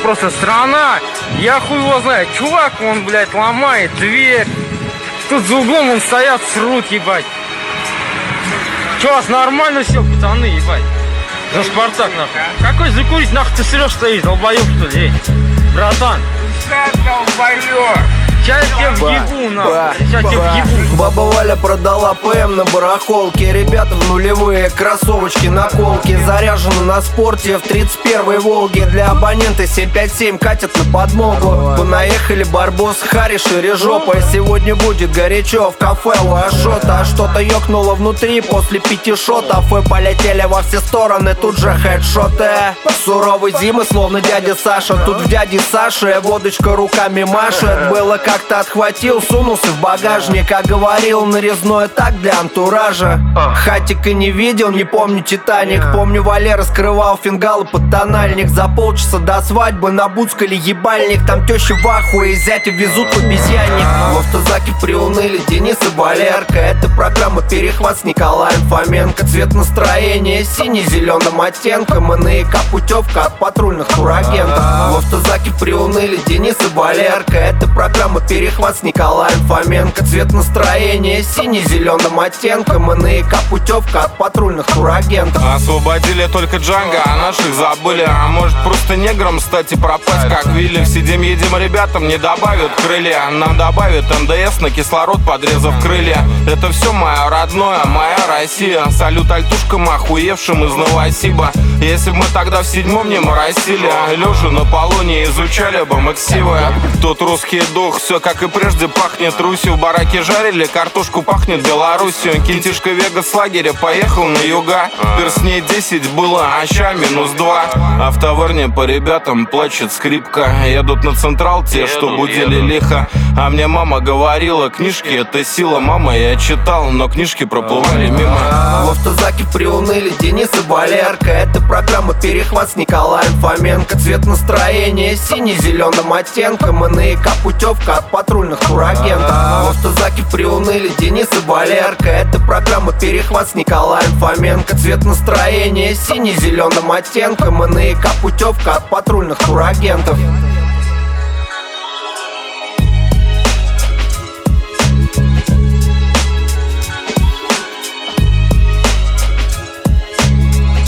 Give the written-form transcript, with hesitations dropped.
просто страна. Я хуй его знает. Чувак, он, блядь, ломает дверь. Тут за углом он стоят, срут, ебать. Че, у вас нормально все, пацаны, ебать? За Спартак, нахуй. Какой закурить, нахуй ты срешь стоишь, долбоёб, что ли, эй? Братан. Сейчас я тебя въебу, нахуй. Сейчас я тебя въебу. Баба Валя продала ПМ на барахолке. Ребята в нулевые, кроссовочки, наколки. Заряжены на спорте в 31-й Волге. Для абонента 757 катят на подмогу. Понаехали Барбос, Харри, ширежопа. Сегодня будет горячо в кафе у Ашота. Что-то ёкнуло внутри после 5 шотов. И полетели во все стороны, тут же хедшоты. Суровый зимы, словно дядя Саша. Тут в дяде Саше водочка руками машет. Было как-то отхватил, сунулся в багажник. А говорил, нарезное так для антуража. Хатика не видел, не помню Титаник. Помню, Валера скрывал фингалы под тональник. За полчаса до свадьбы набуцкали ебальник. Там теща в ахуе, зятя везут в обезьянник. В автозаке приуныли Денис и Валерка. Это программа «Перехват» с Николаем Фоменко. Цвет настроения синий-зеленым оттенком. НК путевка от патрульных турагентов. В автозаке приуныли Денис и Валерка. Это программа «Перехват» с Николаем Фоменко. Цвет настроения синий-зеленым оттенком. НК путевка от патрульных турагентов. Освободили только Джанго, а наших забыли. А может просто неграм стать и пропасть, как Вилли. Сидим, едим, ребятам не добавят крылья. Нам добавят НДС на кислород, подрезав крылья. Это все мое родное, моя Россия. Салют альтушкам, охуевшим из Новосиба. Если бы мы тогда в 7-м не моросили, лежа на полу не изучали бы максивы. Тут русский дух, все как и прежде пахнет Русью. В бараке жарили, картошку пахнет Белоруссию. Кентишка Вегас с лагеря поехал на юга. Персней 10 было, а ща -2. А в таверне по ребятам плачет скрипка. Едут на Централ те, что будили лихо. А мне мама говорила, книжки это сила. Мама, я читал, но книжки проплывали мимо. В автозаке приуныли Денис и Валерка. Это программа «Перехват» с Николаем Фоменко. Цвет настроения синий-зеленым оттенком. НК путевка от патрульных турагентов. В автозаке приуныли Денис и Валерка. Это программа «Перехват» с Николаем Фоменко. Цвет настроения синий-зеленым оттенком. НК путевка от патрульных турагентов.